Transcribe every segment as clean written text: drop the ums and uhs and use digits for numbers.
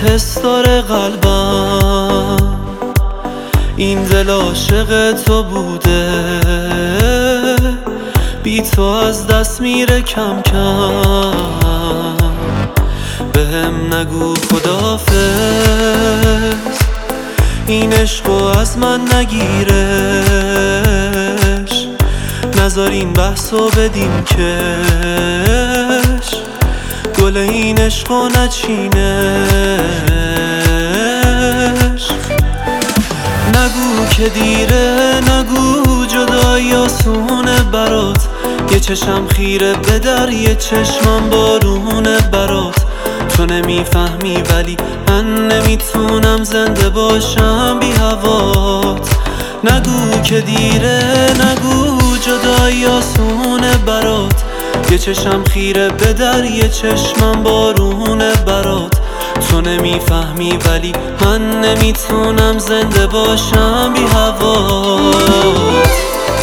حس داره قلبم، این دل عاشق تو بوده، بی تو از دست میره کم کم. بهم نگو خداحافظ، این عشقو از من نگیرش، نذار این بحثو بدیم کش، گل این عشقو نچینش. نگو که دیره، نگو جدایی آسونه برات، یه چشم خیره به در، یه چشمم بارونه برات. تو نمیفهمی ولی من نمیتونم زنده باشم بی هوات. نگو که دیره، نگو جدایی آسونه برات، یه چشم خیره به در، یه چشمم بارونه برات. تو نمیفهمی ولی من نمیتونم زنده باشم بی هوات.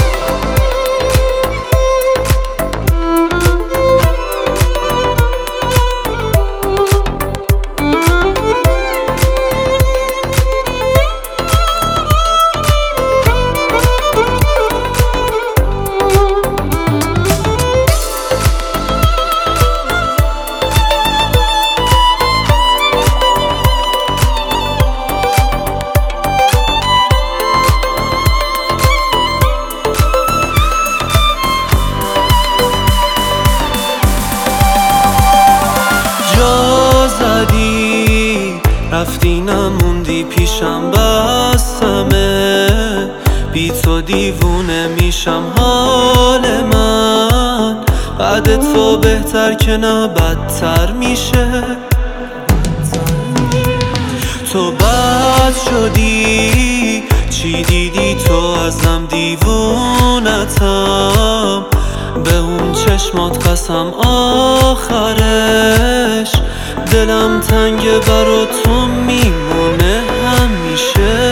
جا زدی رفتی نموندی پیشم، بسمه بی تو دیوونه میشم. حال من بعد تو بهتر که نه بدتر میشه. تو بد شدی، چی دیدی تو ازم دیوونتم، به اون چشمات قسم آخرش دلم تنگ برا تو میمونه همیشه.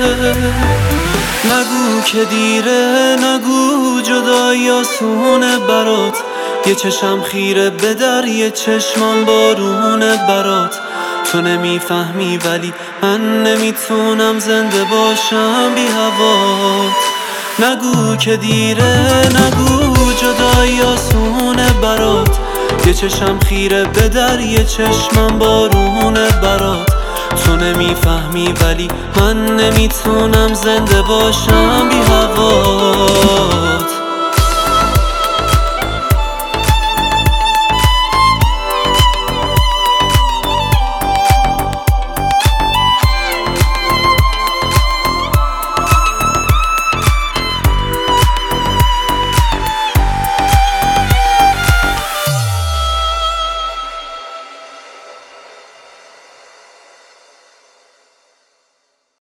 نگو که دیره، نگو جدایی آسونه برات، یه چشم خیره به در، یه چشمم بارونه برات. تو نمیفهمی ولی من نمیتونم زنده باشم بی هوات. نگو که دیره، نگو جدایی آسونه برات، یه چشم خیره به در، یه چشمم بارونه برات. تو نمیفهمی ولی من نمیتونم زنده باشم بی هوات.